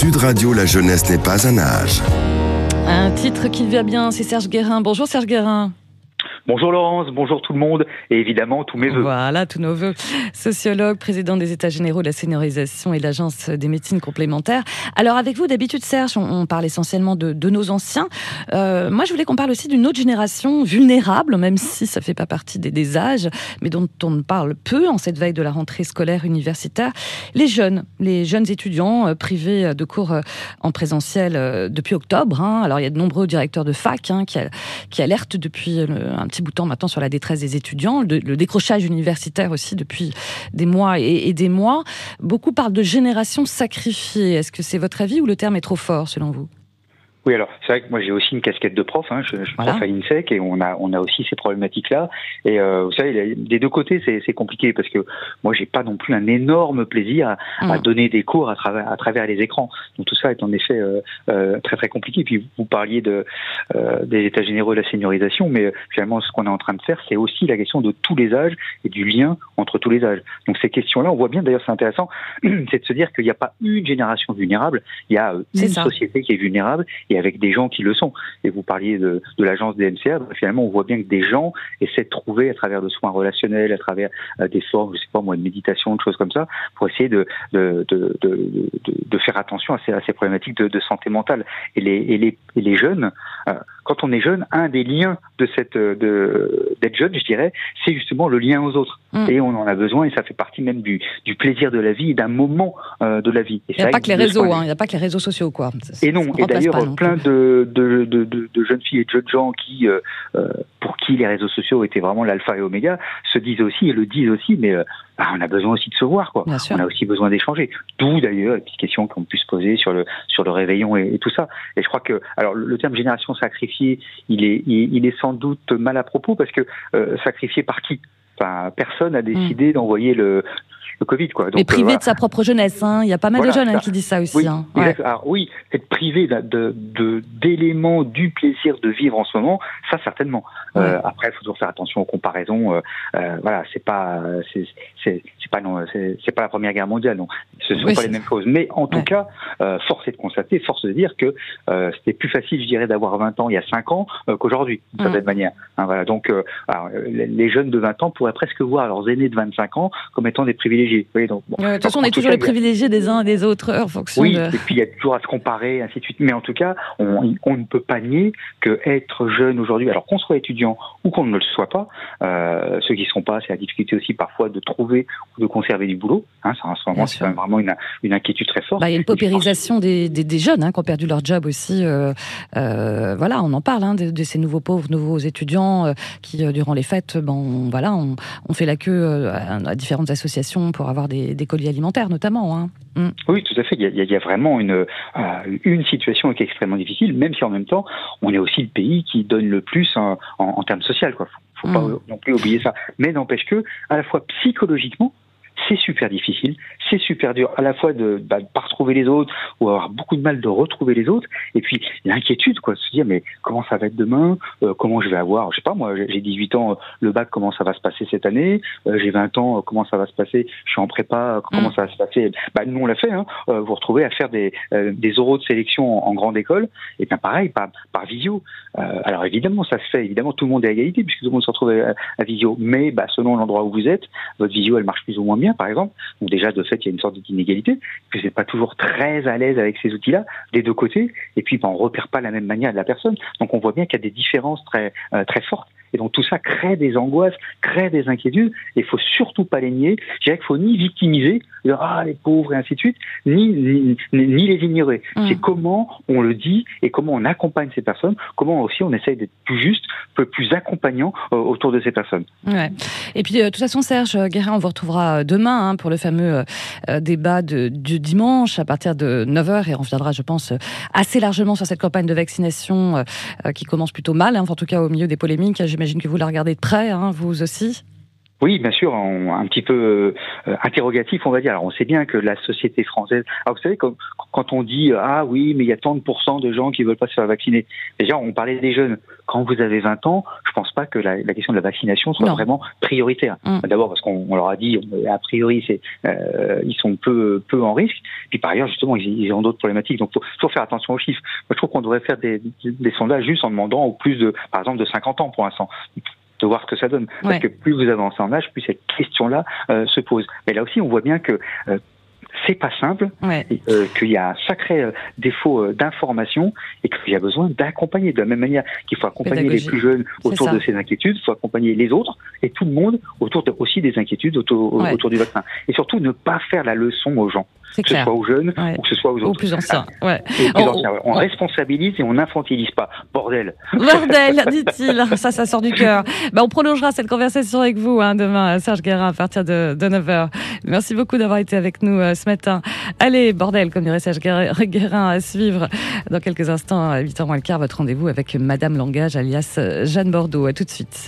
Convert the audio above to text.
Sud Radio, la jeunesse n'est pas un âge. Un titre qui va bien, c'est Serge Guérin. Bonjour Serge Guérin. Bonjour Laurence, bonjour tout le monde et évidemment tous mes vœux. Voilà, tous nos vœux. Sociologue, président des États généraux de la seniorisation et de l'Agence des médecines complémentaires. Alors avec vous, d'habitude Serge, on parle essentiellement de nos anciens. Moi je voulais qu'on parle aussi d'une autre génération vulnérable, même si ça ne fait pas partie des âges, mais dont on parle peu en cette veille de la rentrée scolaire universitaire. Les jeunes étudiants privés de cours en présentiel depuis octobre. Alors il y a de nombreux directeurs de fac qui alertent depuis un petit bout de temps maintenant sur la détresse des étudiants, le décrochage universitaire aussi depuis des mois et des mois. Beaucoup parlent de génération sacrifiée. Est-ce que c'est votre avis ou le terme est trop fort selon vous ? Oui, alors c'est vrai que moi j'ai aussi une casquette de prof, je suis prof à l'INSEC et on a aussi ces problématiques-là. Et vous savez, des deux côtés c'est compliqué parce que moi j'ai pas non plus un énorme plaisir à donner des cours à travers les écrans. Donc tout ça est en effet très très compliqué. Et puis vous parliez des états généraux de la seniorisation, mais finalement ce qu'on est en train de faire, c'est aussi la question de tous les âges et du lien entre tous les âges. Donc ces questions-là, on voit bien d'ailleurs, c'est intéressant, c'est de se dire qu'il n'y a pas une génération vulnérable, il y a une société qui est vulnérable. Et avec des gens qui le sont. Et vous parliez de l'agence des MCA, finalement on voit bien que des gens essaient de trouver à travers de soins relationnels, à travers des formes, je sais pas moi, de méditation, de choses comme ça, pour essayer de faire attention à ces problématiques de santé mentale. Et les jeunes, quand on est jeune, un des liens d'être jeune, je dirais, c'est justement le lien aux autres. Et on en a besoin et ça fait partie même du plaisir de la vie et d'un moment de la vie. Il n'y a pas que les réseaux, il n'y a pas que les réseaux sociaux, quoi. Et non, et d'ailleurs, plein de jeunes filles et de jeunes gens pour qui les réseaux sociaux étaient vraiment l'alpha et oméga, se disent aussi et le disent aussi, mais on a besoin aussi de se voir, quoi. On a aussi besoin d'échanger. D'où d'ailleurs les petites questions qu'on peut se poser sur le réveillon et tout ça. Et je crois que, alors le terme génération sacrifiée, il est sans doute mal à propos parce que sacrifié par qui ? Enfin, personne n'a décidé d'envoyer le Covid, quoi. Donc, mais privé de sa propre jeunesse, il y a pas mal de jeunes qui disent ça aussi. Oui, alors, oui, être privé d'éléments du plaisir de vivre en ce moment, ça certainement. Après, il faut toujours faire attention aux comparaisons. Voilà, c'est pas la Première Guerre mondiale, donc ce sont pas les mêmes choses. Mais en tout cas, force est de constater, force de dire que c'était plus facile, je dirais, d'avoir 20 ans il y a 5 ans qu'aujourd'hui, d'une certaine manière. Voilà, donc les jeunes de 20 ans pourraient presque voir leurs aînés de 25 ans comme étant des privilégiés. Oui, donc, de toute façon, on est toujours les privilégiés des uns et des autres en fonction et puis il y a toujours à se comparer, ainsi de suite. Mais en tout cas, on ne peut pas nier qu'être jeune aujourd'hui, alors qu'on soit étudiant ou qu'on ne le soit pas, ceux qui ne sont pas, c'est la difficulté aussi parfois de trouver ou de conserver du boulot. Ça, en ce moment, c'est quand même vraiment une inquiétude très forte. Il y a une paupérisation des jeunes qui ont perdu leur job aussi. Voilà, on en parle de ces nouveaux étudiants qui, durant les fêtes, on fait la queue à différentes associations pour avoir des colis alimentaires notamment. Oui, tout à fait. Il y a vraiment une situation qui est extrêmement difficile, même si en même temps, on est aussi le pays qui donne le plus en termes social, quoi. Faut pas non plus oublier ça. Mais n'empêche que, à la fois psychologiquement, c'est super difficile, c'est super dur à la fois de pas retrouver les autres ou avoir beaucoup de mal de retrouver les autres, et puis l'inquiétude, quoi, de se dire mais comment ça va être demain, comment je vais avoir, je sais pas moi, j'ai 18 ans, le bac, comment ça va se passer cette année, j'ai 20 ans, comment ça va se passer, je suis en prépa, comment ça va se passer. Nous on l'a fait, vous retrouvez à faire des oraux de sélection en grande école, et bien pareil, par visio. Alors évidemment ça se fait, évidemment tout le monde est à égalité puisque tout le monde se retrouve à visio, mais selon l'endroit où vous êtes, votre visio elle marche plus ou moins bien, par exemple. Donc déjà, de fait, il y a une sorte d'inégalité, que vous n'êtes pas toujours très à l'aise avec ces outils-là, des deux côtés, et puis on ne repère pas la même manière de la personne. Donc on voit bien qu'il y a des différences très, très fortes. Et donc tout ça crée des angoisses, crée des inquiétudes, et il ne faut surtout pas les nier. Je dirais qu'il ne faut ni victimiser, dire les pauvres et ainsi de suite, ni les ignorer. C'est comment on le dit et comment on accompagne ces personnes, comment aussi on essaye d'être plus juste, plus accompagnant autour de ces personnes. Ouais. Et puis de toute façon, Serge Guérin, on vous retrouvera demain pour le fameux débat du dimanche à partir de 9h, et on reviendra, je pense, assez largement sur cette campagne de vaccination qui commence plutôt mal, en tout cas au milieu des polémiques. J'imagine que vous la regardez de près, vous aussi. Oui, bien sûr, un petit peu interrogatif, on va dire. Alors, on sait bien que la société française... Alors, vous savez, quand on dit « Ah oui, mais il y a tant de pourcents de gens qui veulent pas se faire vacciner », déjà, on parlait des jeunes. Quand vous avez 20 ans, je pense pas que la question de la vaccination soit vraiment prioritaire. D'abord, parce qu'on leur a dit, a priori, ils sont peu en risque. Puis, par ailleurs, justement, ils ont d'autres problématiques. Donc, faut faire attention aux chiffres. Moi, je trouve qu'on devrait faire des sondages juste en demandant au plus de, par exemple, de 50 ans pour l'instant, de voir ce que ça donne. Parce que plus vous avancez en âge, plus cette question-là se pose. Mais là aussi, on voit bien que c'est pas simple, qu'il y a un sacré défaut d'information et qu'il y a besoin d'accompagner. De la même manière qu'il faut accompagner les plus jeunes autour de ces inquiétudes, il faut accompagner les autres et tout le monde autour aussi des inquiétudes autour du vaccin. Et surtout, ne pas faire la leçon aux gens. Que ce soit aux jeunes ou que ce soit aux autres. Aux plus anciens. On responsabilise et on n'infantilise pas. Bordel. Bordel, dit-il. Ça sort du cœur. On prolongera cette conversation avec vous demain, Serge Guérin, à partir de 9h. Merci beaucoup d'avoir été avec nous ce matin. Allez, bordel, comme dirait Serge Guérin, à suivre dans quelques instants, à 8h moins le quart, votre rendez-vous avec Madame Langage, alias Jeanne Bordeaux. À tout de suite.